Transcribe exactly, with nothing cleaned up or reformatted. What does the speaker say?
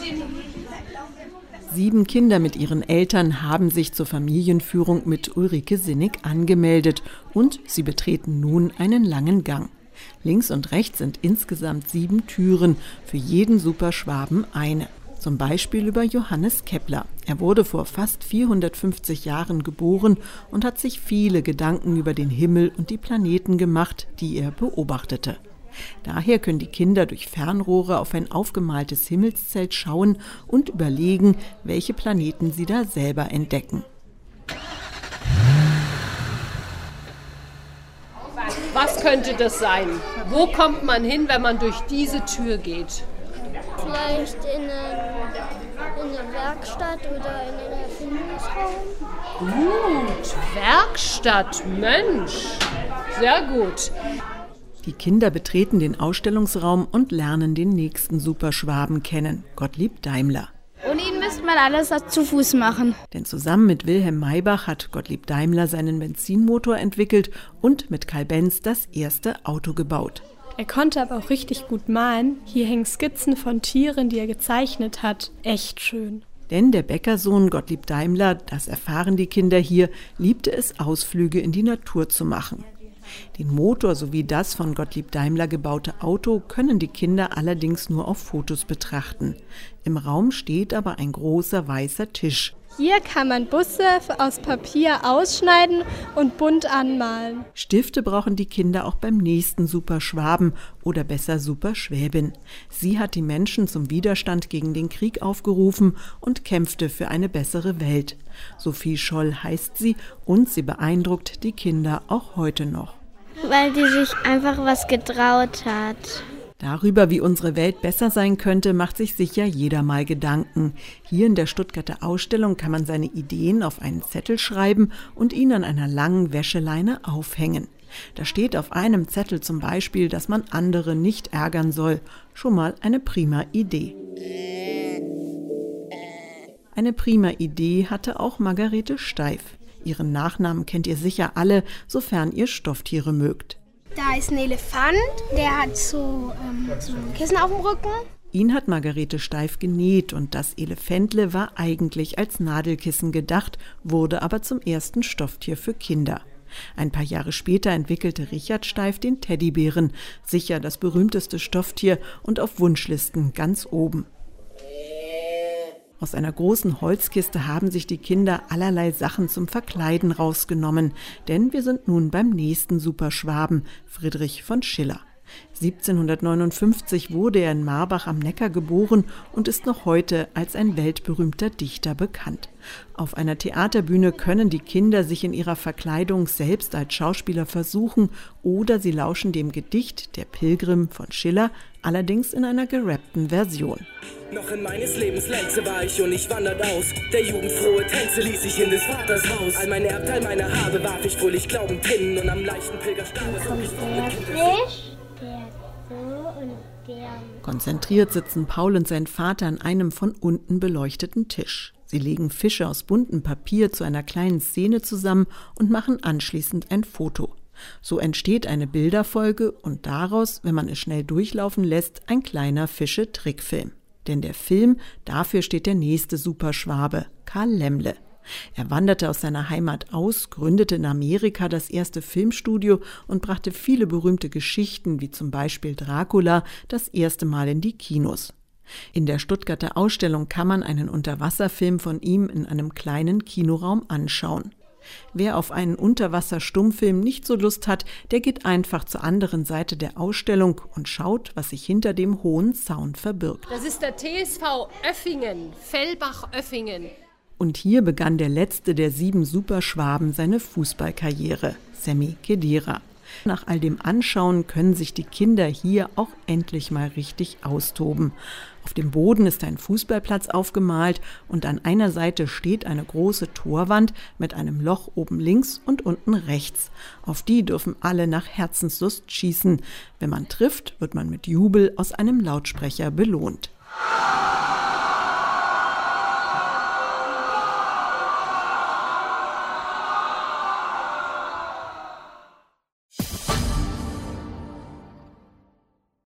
Sieben Kinder mit ihren Eltern haben sich zur Familienführung mit Ulrike Sinnig angemeldet und sie betreten nun einen langen Gang. Links und rechts sind insgesamt sieben Türen, für jeden Superschwaben eine. Zum Beispiel über Johannes Kepler. Er wurde vor fast vierhundertfünfzig Jahren geboren und hat sich viele Gedanken über den Himmel und die Planeten gemacht, die er beobachtete. Daher können die Kinder durch Fernrohre auf ein aufgemaltes Himmelszelt schauen und überlegen, welche Planeten sie da selber entdecken. Was könnte das sein? Wo kommt man hin, wenn man durch diese Tür geht? Vielleicht in eine, in eine Werkstatt oder in einen Erfindungsraum. Gut, Werkstatt, Mensch, sehr gut. Die Kinder betreten den Ausstellungsraum und lernen den nächsten Superschwaben kennen, Gottlieb Daimler. Ohne ihn müsste man alles zu Fuß machen. Denn zusammen mit Wilhelm Maybach hat Gottlieb Daimler seinen Benzinmotor entwickelt und mit Karl Benz das erste Auto gebaut. Er konnte aber auch richtig gut malen. Hier hängen Skizzen von Tieren, die er gezeichnet hat. Echt schön. Denn der Bäckersohn Gottlieb Daimler, das erfahren die Kinder hier, liebte es, Ausflüge in die Natur zu machen. Den Motor sowie das von Gottlieb Daimler gebaute Auto können die Kinder allerdings nur auf Fotos betrachten. Im Raum steht aber ein großer weißer Tisch. Hier kann man Busse aus Papier ausschneiden und bunt anmalen. Stifte brauchen die Kinder auch beim nächsten Superschwaben oder besser Superschwäbin. Sie hat die Menschen zum Widerstand gegen den Krieg aufgerufen und kämpfte für eine bessere Welt. Sophie Scholl heißt sie und sie beeindruckt die Kinder auch heute noch. Weil die sich einfach was getraut hat. Darüber, wie unsere Welt besser sein könnte, macht sich sicher jeder mal Gedanken. Hier in der Stuttgarter Ausstellung kann man seine Ideen auf einen Zettel schreiben und ihn an einer langen Wäscheleine aufhängen. Da steht auf einem Zettel zum Beispiel, dass man andere nicht ärgern soll. Schon mal eine prima Idee. Eine prima Idee hatte auch Margarete Steif. Ihren Nachnamen kennt ihr sicher alle, sofern ihr Stofftiere mögt. Da ist ein Elefant, der hat so, ähm, so ein Kissen auf dem Rücken. Ihn hat Margarete Steif genäht und das Elefäntle war eigentlich als Nadelkissen gedacht, wurde aber zum ersten Stofftier für Kinder. Ein paar Jahre später entwickelte Richard Steif den Teddybären, sicher das berühmteste Stofftier und auf Wunschlisten ganz oben. Aus einer großen Holzkiste haben sich die Kinder allerlei Sachen zum Verkleiden rausgenommen, denn wir sind nun beim nächsten Superschwaben, Friedrich von Schiller. siebzehnhundertneunundfünfzig wurde er in Marbach am Neckar geboren und ist noch heute als ein weltberühmter Dichter bekannt. Auf einer Theaterbühne können die Kinder sich in ihrer Verkleidung selbst als Schauspieler versuchen oder sie lauschen dem Gedicht Der Pilgrim von Schiller, allerdings in einer gerappten Version. Noch in meines Lebens Lenze war ich und ich wandert aus. Der jugendfrohe Tänze ließ ich in des Vaters Haus. All mein Erbteil, meine Habe warf ich fröhlich glaubend hin. Und am leichten Pilgerstab zog ich fort mit Fisch, der so und der... Konzentriert sitzen Paul und sein Vater an einem von unten beleuchteten Tisch. Sie legen Fische aus buntem Papier zu einer kleinen Szene zusammen und machen anschließend ein Foto. So entsteht eine Bilderfolge und daraus, wenn man es schnell durchlaufen lässt, ein kleiner Fische-Trickfilm. Denn der Film, dafür steht der nächste Superschwabe, Karl Laemmle. Er wanderte aus seiner Heimat aus, gründete in Amerika das erste Filmstudio und brachte viele berühmte Geschichten, wie zum Beispiel Dracula, das erste Mal in die Kinos. In der Stuttgarter Ausstellung kann man einen Unterwasserfilm von ihm in einem kleinen Kinoraum anschauen. Wer auf einen Unterwasser-Stummfilm nicht so Lust hat, der geht einfach zur anderen Seite der Ausstellung und schaut, was sich hinter dem hohen Zaun verbirgt. Das ist der T S V Oeffingen, Fellbach-Oeffingen. Und hier begann der letzte der sieben Superschwaben seine Fußballkarriere, Sami Khedira. Nach all dem Anschauen können sich die Kinder hier auch endlich mal richtig austoben. Auf dem Boden ist ein Fußballplatz aufgemalt und an einer Seite steht eine große Torwand mit einem Loch oben links und unten rechts. Auf die dürfen alle nach Herzenslust schießen. Wenn man trifft, wird man mit Jubel aus einem Lautsprecher belohnt.